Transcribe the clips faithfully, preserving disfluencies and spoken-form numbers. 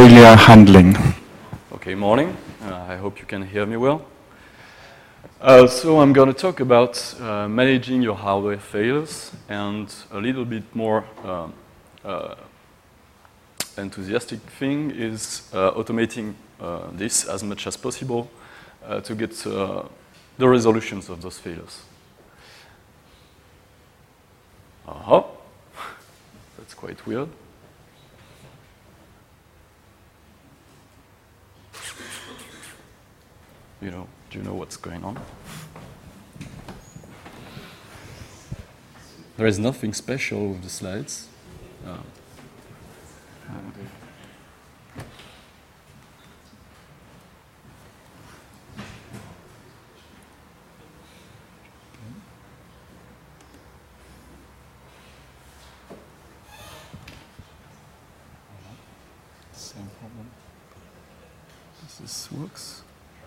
failure handling. Okay, morning. Uh, I hope you can hear me well. Uh, so I'm going to talk about uh, managing your hardware failures and a little bit more um, uh, enthusiastic thing is uh, automating uh, this as much as possible uh, to get uh, the resolutions of those failures. Uh-huh. That's quite weird. You know, do you know what's going on? There is nothing special with the slides. Uh, Same problem. This works.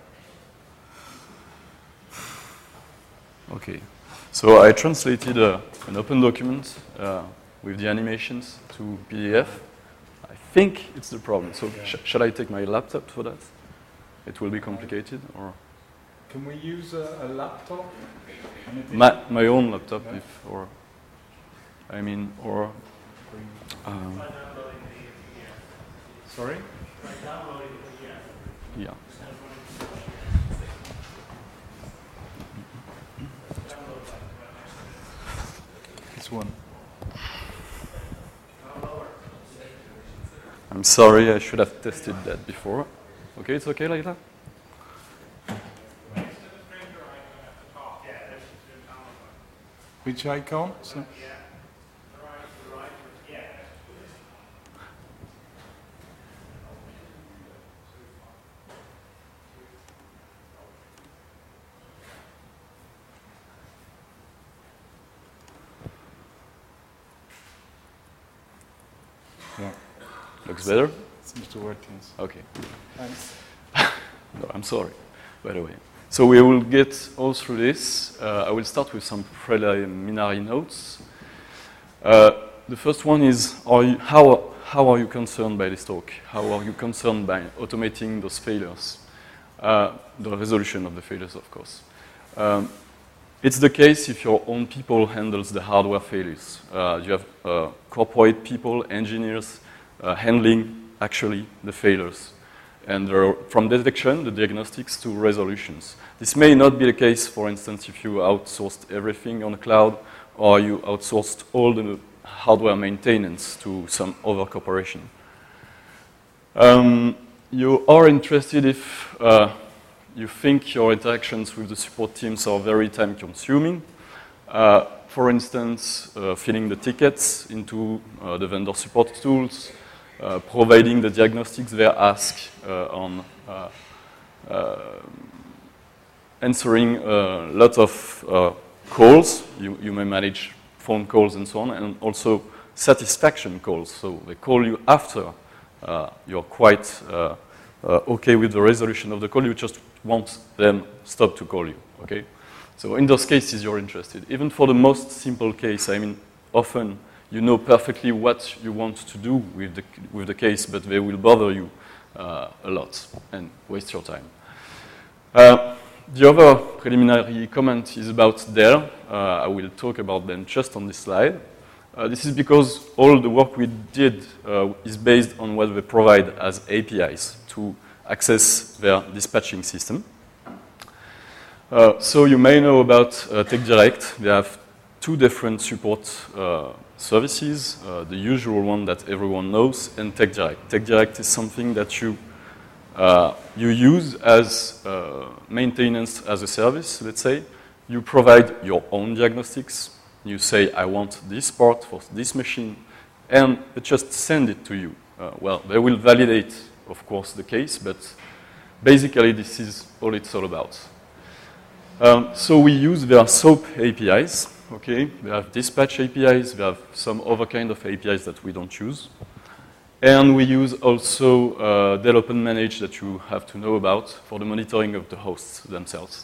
Okay, so I translated uh, an open document uh, with the animations to P D F. I think it's the problem. So sh shall I take my laptop for that? It will be complicated, or can we use a, a laptop? my my own laptop, yeah. if or I mean, or um, sorry. Yeah. This one. I'm sorry, I should have tested that before. Okay, it's okay like that? Which icon? So yeah. Looks better? Seems to work, yes. Okay. Thanks. No, I'm sorry, by the way. So we will get all through this. Uh, I will start with some preliminary notes. Uh, the first one is, are you, how, how are you concerned by this talk? How are you concerned by automating those failures? Uh, the resolution of the failures, of course. Um, it's the case if your own people handles the hardware failures. Uh, you have uh, corporate people, engineers, uh, handling actually the failures. And there are, from detection, the diagnostics to resolutions. This may not be the case, for instance, if you outsourced everything on the cloud or you outsourced all the hardware maintenance to some other corporation. Um, you are interested if uh, you think your interactions with the support teams are very time-consuming. Uh, for instance, uh, filling the tickets into uh, the vendor support tools, Uh, providing the diagnostics they ask uh, on uh, uh, answering a lot of uh, calls. You, you may manage phone calls and so on, and also satisfaction calls. So they call you after uh, you're quite uh, uh, okay with the resolution of the call. You just want them stop to call you, okay? So in those cases, you're interested. Even for the most simple case, I mean, often you know perfectly what you want to do with the, with the case, but they will bother you uh, a lot and waste your time. Uh, the other preliminary comment is about Dell. Uh, I will talk about them just on this slide. Uh, this is because all the work we did uh, is based on what they provide as A P Is to access their dispatching system. Uh, so you may know about uh, TechDirect. They have two different support uh, services, uh, the usual one that everyone knows, and TechDirect. TechDirect is something that you, uh, you use as uh, maintenance as a service, let's say. You provide your own diagnostics. You say, I want this part for this machine, and they just send it to you. Uh, well, they will validate, of course, the case, but basically this is all it's all about. Um, so we use their SOAP A P Is. Okay, we have dispatch A P Is, we have some other kind of A P Is that we don't use. And we use also uh, Dell Open Manage that you have to know about for the monitoring of the hosts themselves.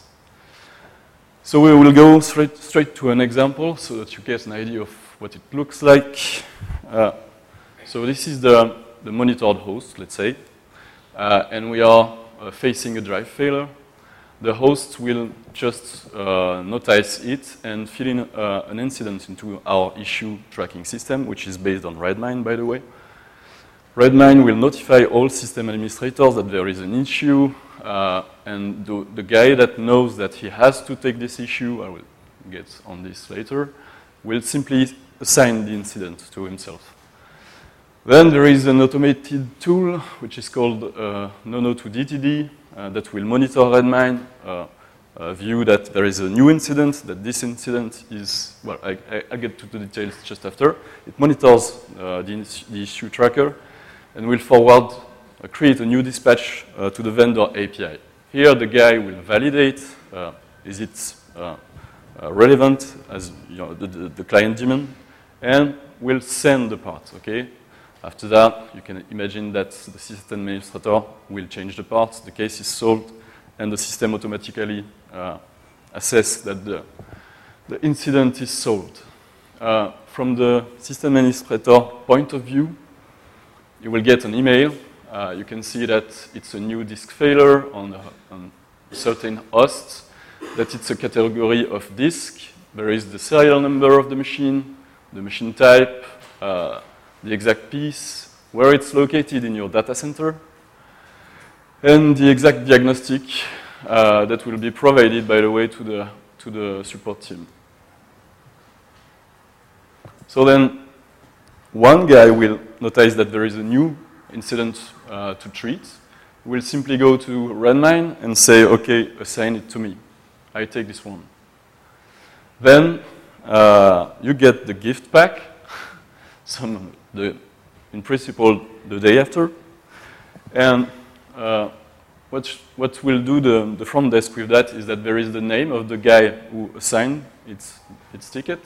So we will go straight, straight to an example so that you get an idea of what it looks like. Uh, so this is the, the monitored host, let's say, uh, and we are uh, facing a drive failure, the host will just uh, notice it and fill in uh, an incident into our issue tracking system, which is based on Redmine, by the way. Redmine will notify all system administrators that there is an issue, uh, and the, the guy that knows that he has to take this issue, I will get on this later, will simply assign the incident to himself. Then there is an automated tool, which is called uh, Nono to D T D, uh, that will monitor Redmine, uh, uh, view that there is a new incident, that this incident is, well, I, I, I'll get to the details just after. It monitors uh, the, the issue tracker, and will forward, uh, create a new dispatch uh, to the vendor A P I. Here, the guy will validate, uh, is it uh, uh, relevant as you know, the, the, the client demand, and will send the part, okay? After that, you can imagine that the system administrator will change the parts, the case is solved, and the system automatically uh, assesses that the, the incident is solved. Uh, from the system administrator point of view, you will get an email. Uh, you can see that it's a new disk failure on, on certain hosts, that it's a category of disk. There is the serial number of the machine, the machine type, uh, the exact piece, where it's located in your data center, and the exact diagnostic uh, that will be provided, by the way, to the, to the support team. So then, one guy will notice that there is a new incident uh, to treat. We'll simply go to Redmine and say, okay, assign it to me. I take this one. Then uh, you get the gift pack, some the, in principle, the day after. And uh, what, what will do the, the front desk with that is that there is the name of the guy who assigned its, its ticket.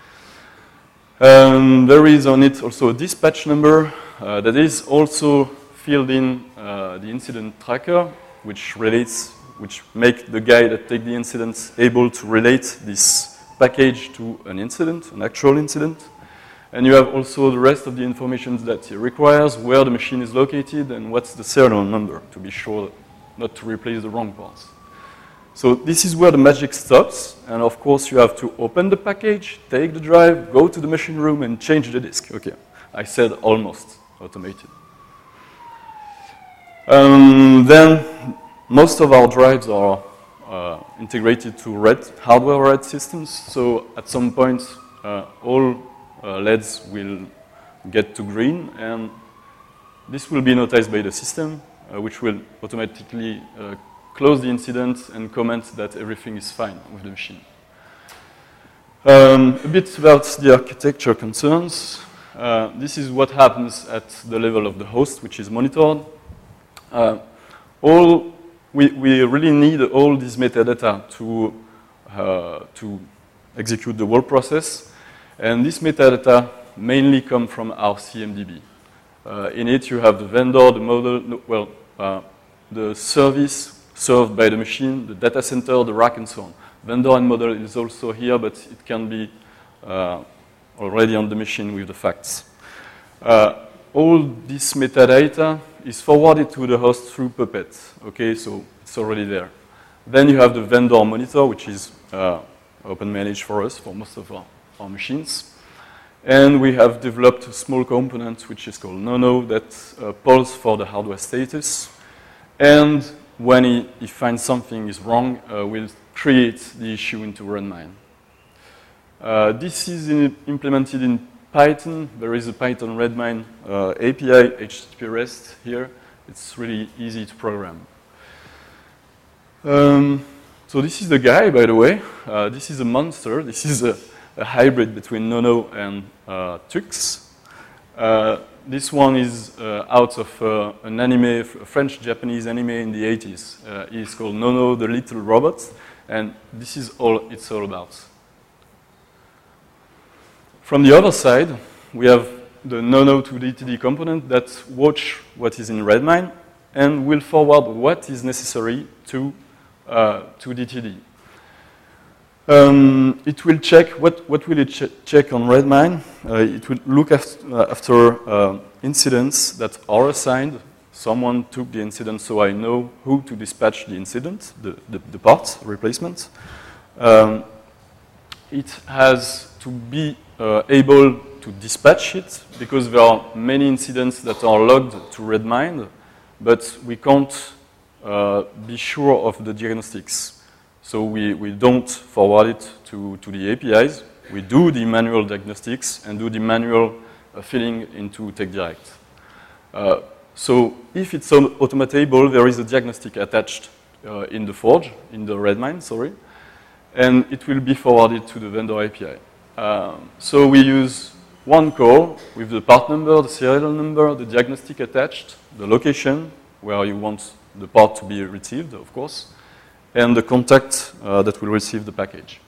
Um, there is on it also a dispatch number uh, that is also filled in uh, the incident tracker, which relates, which make the guy that take the incidents able to relate this package to an incident, an actual incident. And you have also the rest of the information that it requires, where the machine is located, and what's the serial number, to be sure not to replace the wrong parts. So this is where the magic stops, and of course you have to open the package, take the drive, go to the machine room, and change the disk. Okay, I said almost automated. Um, then most of our drives are uh, integrated to RAID, hardware RAID systems, so at some point uh, all Uh, L E Ds will get to green, and this will be noticed by the system, uh, which will automatically uh, close the incident and comment that everything is fine with the machine. Um, a bit about the architecture concerns. Uh, this is what happens at the level of the host, which is monitored. Uh, all we, we really need all this metadata to, uh, to execute the whole process. And this metadata mainly come from our C M D B. Uh, in it, you have the vendor, the model, no, well, uh, the service served by the machine, the data center, the rack, and so on. Vendor and model is also here, but it can be uh, already on the machine with the facts. Uh, all this metadata is forwarded to the host through Puppet. Okay, so it's already there. Then you have the vendor monitor, which is uh, open managed for us for most of our our machines. And we have developed a small component which is called Nono that uh, polls for the hardware status. And when he, he finds something is wrong, uh, we'll create the issue into Redmine. Uh, this is in, implemented in Python. There is a Python Redmine uh, A P I, H T T P REST here. It's really easy to program. Um, so this is the guy, by the way. Uh, this is a monster. This is a a hybrid between Nono and uh, Tux. Uh, this one is uh, out of uh, an anime, a French-Japanese anime in the eighties. Uh, it's called Nono the Little Robot, and this is all it's all about. From the other side, we have the Nono to D T D component that watch what is in Redmine and will forward what is necessary to, uh, to D T D. Um, it will check, what, what will it ch check on Redmine? Uh, it will look after, uh, after uh, incidents that are assigned. Someone took the incident, so I know who to dispatch the incident, the, the, the part replacement. Um, it has to be uh, able to dispatch it, because there are many incidents that are logged to Redmine, but we can't uh, be sure of the diagnostics. So we, we don't forward it to, to the A P Is. We do the manual diagnostics and do the manual uh, filling into TechDirect. Uh, so if it's automatable, there is a diagnostic attached uh, in the Forge, in the Redmine, sorry, and it will be forwarded to the vendor A P I. Um, so we use one call with the part number, the serial number, the diagnostic attached, the location where you want the part to be received, of course, and the contact uh, that will receive the package.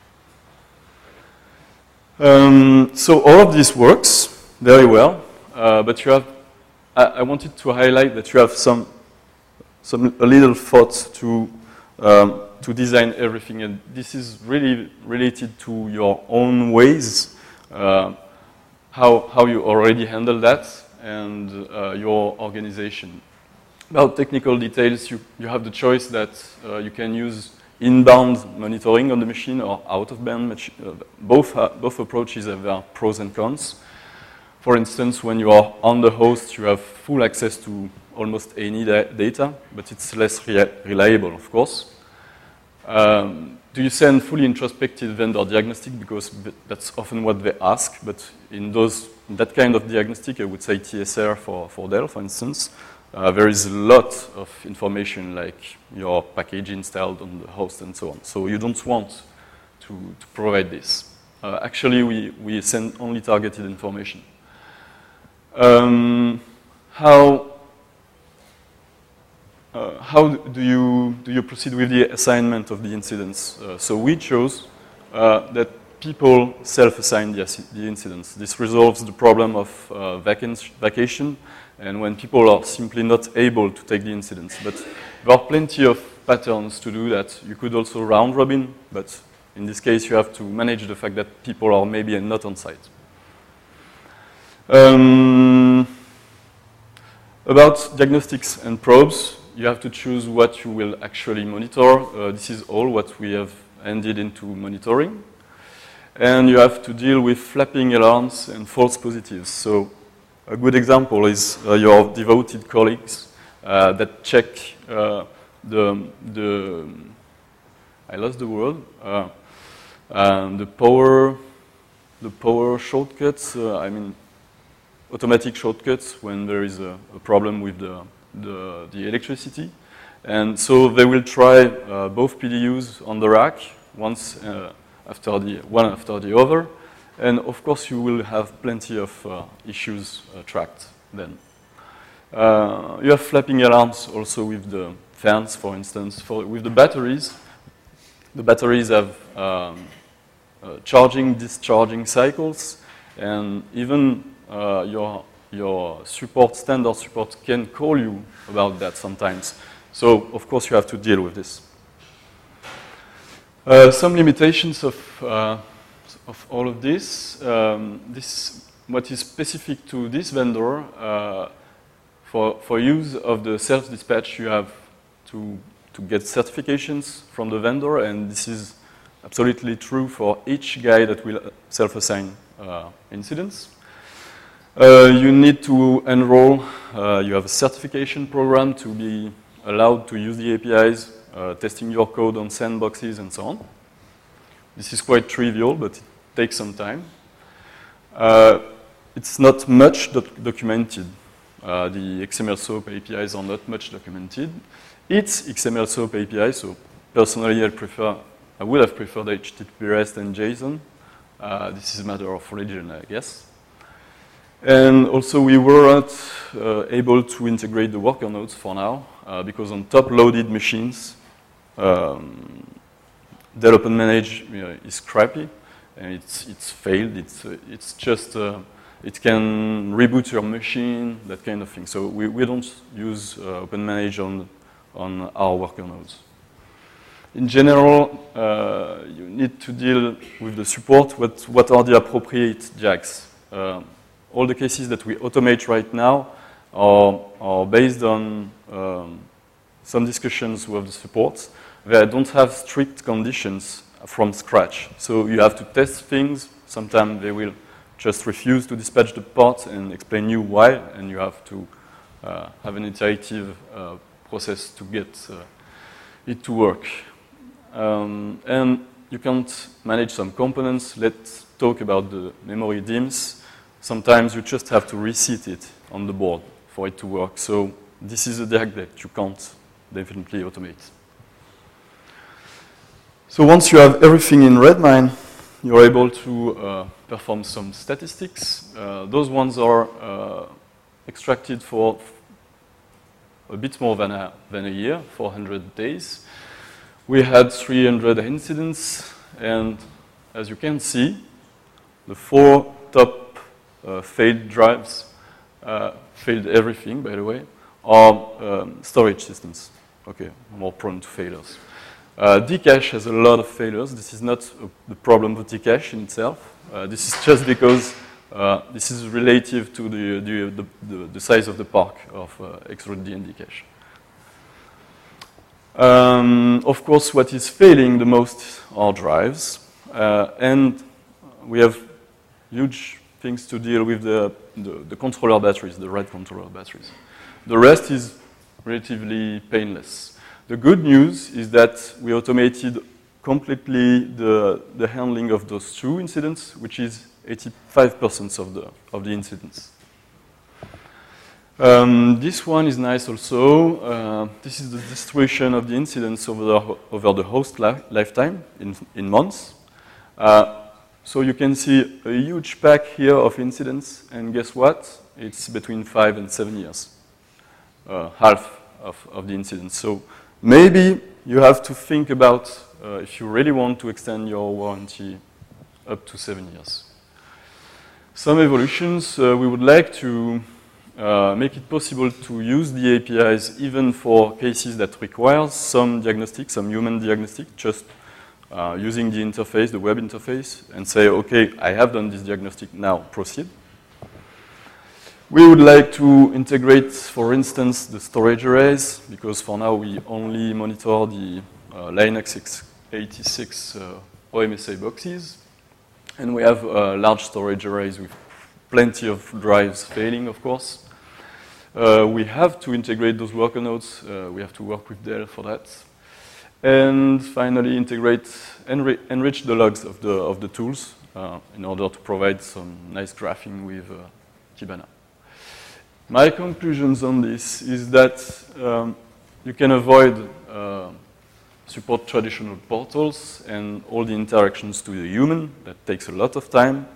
Um, so all of this works very well, uh, but you have, I, I wanted to highlight that you have some, some a little thought to, um, to design everything, and this is really related to your own ways, uh, how, how you already handle that, and uh, your organization. About technical details, you, you have the choice that uh, you can use inbound monitoring on the machine or out-of-band. Uh, both, uh, both approaches have their pros and cons. For instance, when you are on the host, you have full access to almost any da data, but it's less re reliable, of course. Um, do you send fully introspective vendor diagnostic? Because that's often what they ask, but in those, that kind of diagnostic, I would say T S R for, for Dell, for instance. Uh, there is a lot of information, like your package installed on the host and so on. So you don't want to, to provide this. Uh, actually, we, we send only targeted information. Um, how uh, how do you do you proceed with the assignment of the incidents? Uh, so we chose uh, that people self-assign the, the incidents. This resolves the problem of uh, vacation. And when people are simply not able to take the incidents. But there are plenty of patterns to do that. You could also round robin, but in this case you have to manage the fact that people are maybe not on site. Um, about diagnostics and probes, you have to choose what you will actually monitor. Uh, this is all what we have ended into monitoring. And you have to deal with flapping alarms and false positives. So a good example is uh, your devoted colleagues uh, that check uh, the, the, I lost the word, uh, um, the power, the power shortcuts, uh, I mean, automatic shortcuts when there is a, a problem with the, the, the electricity. And so they will try uh, both P D Us on the rack, once uh, after the, one after the other. And of course, you will have plenty of uh, issues uh, tracked then. Uh, you have flapping alarms also with the fans, for instance. For, with the batteries, the batteries have um, uh, charging, discharging cycles, and even uh, your, your support, standard support can call you about that sometimes. So, of course, you have to deal with this. Uh, some limitations of uh, of all of this. Um, this, what is specific to this vendor, uh, for, for use of the self-dispatch, you have to, to get certifications from the vendor, and this is absolutely true for each guy that will self-assign uh, incidents. Uh, you need to enroll, uh, you have a certification program to be allowed to use the A P Is, uh, testing your code on sandboxes and so on. This is quite trivial, but it takes some time. Uh, it's not much doc documented. Uh, the X M L SOAP A P Is are not much documented. It's X M L SOAP A P I, so personally I prefer, I would have preferred H T T P REST and JSON. Uh, this is a matter of religion, I guess. And also we weren't uh, able to integrate the worker nodes for now, uh, because on top-loaded machines, um, Dell Open Manage you know, is crappy, and it's, it's failed. It's, uh, it's just, uh, it can reboot your machine, that kind of thing. So we, we don't use uh, Open Manage on, on our worker nodes. in general, uh, you need to deal with the support. What, what are the appropriate JAGs? Uh, all the cases that we automate right now are, are based on um, some discussions with the support. They don't have strict conditions from scratch. So you have to test things. Sometimes they will just refuse to dispatch the part and explain you why, and you have to uh, have an iterative uh, process to get uh, it to work. Um, and you can't manage some components. Let's talk about the memory D I Ms. Sometimes you just have to reset it on the board for it to work. So this is a D A G that you can't definitely automate. So once you have everything in Redmine, you're able to uh, perform some statistics. Uh, those ones are uh, extracted for a bit more than a, than a year, four hundred days. We had three hundred incidents, and as you can see, the four top uh, failed drives, uh, failed everything, by the way, are um, storage systems. Okay, more prone to failures. Uh, Dcache has a lot of failures. This is not a, the problem of Dcache in itself. Uh, this is just because uh, this is relative to the, the, the, the size of the park of uh, X-Road D and Dcache. Um, of course, what is failing the most are drives. Uh, and we have huge things to deal with the, the, the controller batteries, the red controller batteries. The rest is relatively painless. The good news is that we automated completely the, the handling of those two incidents, which is eighty-five percent of the, of the incidents. Um, this one is nice also. Uh, this is the distribution of the incidents over the, over the host li lifetime in, in months. Uh, so you can see a huge pack here of incidents, and guess what? It's between five and seven years, uh, half of, of the incidents. So maybe you have to think about uh, if you really want to extend your warranty up to seven years. Some evolutions, uh, we would like to uh, make it possible to use the A P Is even for cases that require some diagnostic, some human diagnostic, just uh, using the interface, the web interface, and say, okay, I have done this diagnostic, now proceed. We would like to integrate, for instance, the storage arrays, because for now we only monitor the uh, Linux x eighty-six uh, O M S A boxes. And we have uh, large storage arrays with plenty of drives failing, of course. Uh, we have to integrate those worker nodes. Uh, we have to work with Dell for that. And finally, integrate, enri enrich the logs of the, of the tools uh, in order to provide some nice graphing with uh, Kibana. My conclusions on this is that um, you can avoid uh, support traditional portals and all the interactions to the human. That takes a lot of time.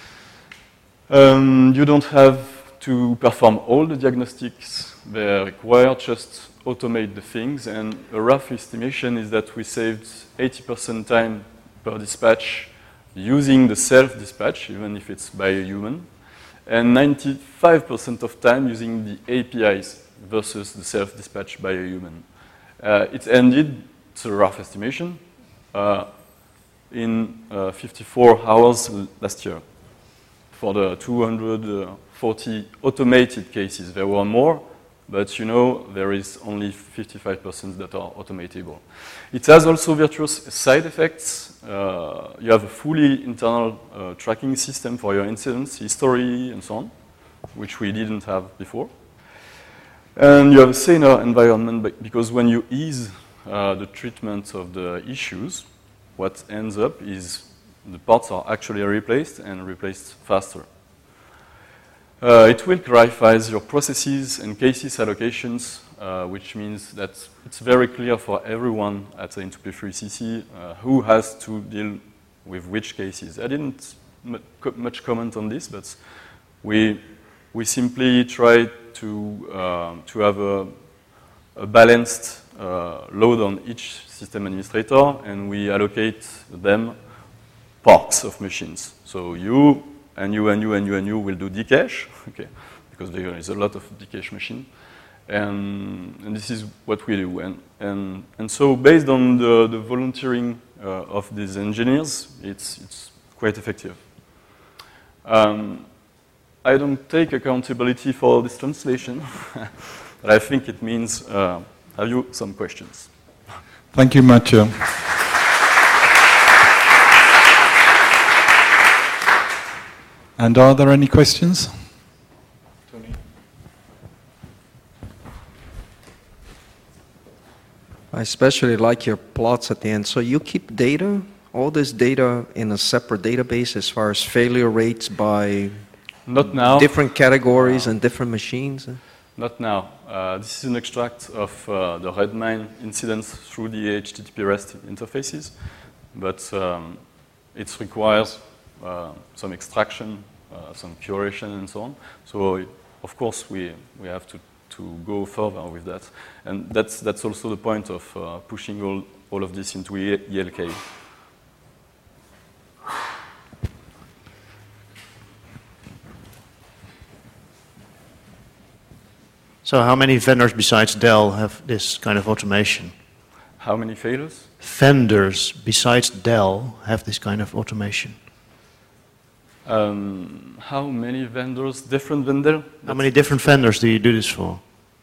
Um, you don't have to perform all the diagnostics they require, just automate the things. And a rough estimation is that we saved eighty percent time per dispatch using the self-dispatch, even if it's by a human, and ninety-five percent of time using the A P Is versus the self-dispatch by a human. Uh, it ended, it's a rough estimation, uh, in uh, fifty-four hours last year for the two hundred forty automated cases. There were more, but you know, there is only fifty-five percent that are automatable. It has also virtuous side effects. Uh, you have a fully internal uh, tracking system for your incidents, history, and so on, which we didn't have before. And you have a saner environment because when you ease uh, the treatment of the issues, what ends up is the parts are actually replaced and replaced faster. Uh, it will clarify your processes and cases allocations, uh, which means that it's very clear for everyone at N two P three C C uh, who has to deal with which cases. I didn't much comment on this, but we, we simply try to, uh, to have a, a balanced uh, load on each system administrator, and we allocate them parts of machines. So you and you and you and you and you will do Dcache, okay, because there is a lot of Dcache machine. And, and this is what we do. And, and, and so based on the, the volunteering uh, of these engineers, it's, it's quite effective. Um, I don't take accountability for this translation, but I think it means, uh, have you some questions? Thank you, Mathieu. And are there any questions? Tony. I especially like your plots at the end. So you keep data, all this data in a separate database as far as failure rates by Not now. different categories and different machines? Not now. Uh, this is an extract of uh, the Redmine incidents through the H T T P REST interfaces, but um, it requires uh, some extraction, uh, some curation, and so on. So, of course, we we have to to go further with that, and that's that's also the point of uh, pushing all all of this into E L K. So how many vendors besides Dell have this kind of automation? How many failures? Vendors besides Dell have this kind of automation. Um, how many vendors, different vendors? How many different vendors do you do this for?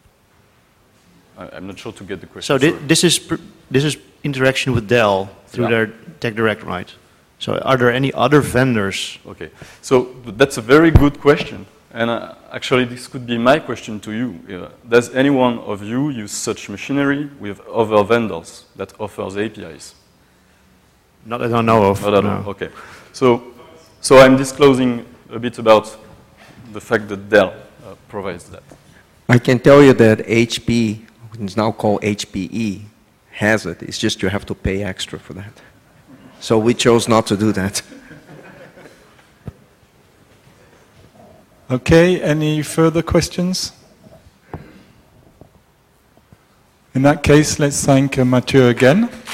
I, I'm not sure to get the question. So thi sorry. this is pr this is interaction with Dell through Yeah. their TechDirect, right? So are there any other vendors? Okay, so that's a very good question. And uh, actually, this could be my question to you. Uh, does any one of you use such machinery with other vendors that offers A P Is? Not that I know of. Not at no. all. Okay. So, so I'm disclosing a bit about the fact that Dell uh, provides that. I can tell you that H P, it's now called H P E, has it. It's just you have to pay extra for that. So we chose not to do that. Okay, any further questions? In that case, let's thank uh, Mathieu again.